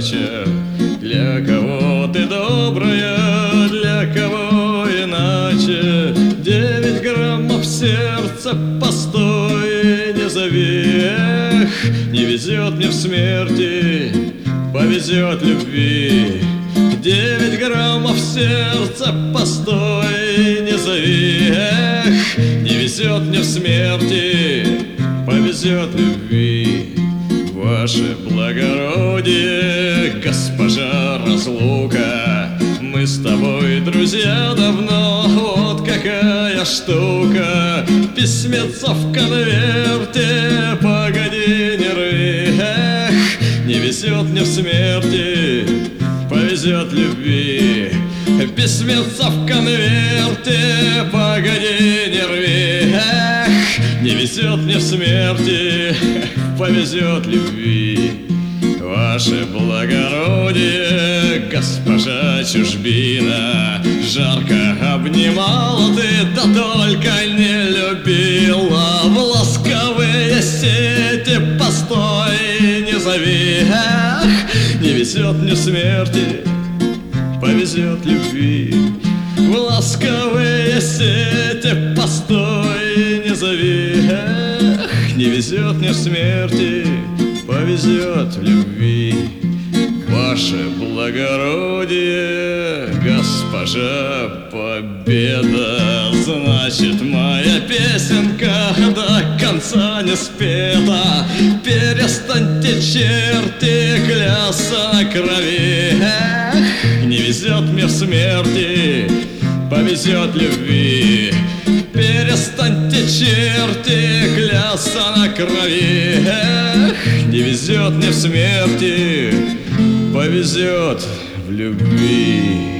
удача. Для кого ты добрая, для кого иначе. 9 граммов сердца, постой, не зови. Эх, не везет мне в смерти, повезет любви. 9 граммов сердца, постой, не зови. Эх, не везет мне в смерти, повезет любви. Ваше благородие, госпожа Разлука, мы с тобой друзья давно, вот какая штука. Письмецо в конверте, погоди, не рви. Эх, не везет мне в смерти, повезет любви. Письмецо в конверте, погоди, не рви. Эх, не везет мне в смерти, повезет любви. Ваше благородие, госпожа Чужбина, жарко обнимала ты, да только не любила. В ласковые сети, постой, не зови. Эх, не везет мне в смерти, повезет любви. В ласковые сети, постой, не зови. Эх, не везет мне в смерти, повезет в любви. Ваше благородие, госпожа Победа, значит, моя песенка до конца не спета. Перестаньте, черти, клясться на крови. Эх, не везет мне в смерти, повезет любви. Перестаньте, черти, клясться на крови. Эх, не везет мне в смерти, повезет в любви.